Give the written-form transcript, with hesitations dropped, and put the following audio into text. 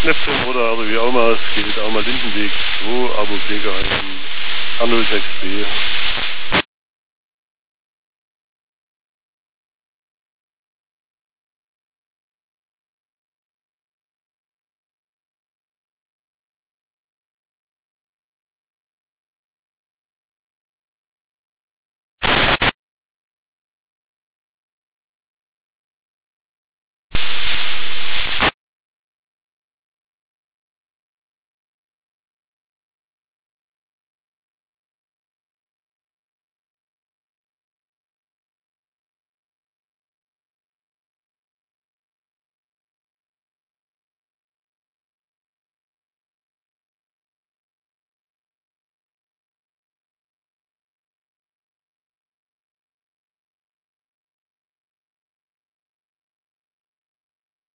Neptun oder wie auch immer es geht, auch mal Lindenweg 2, Apothekerheim, A06B.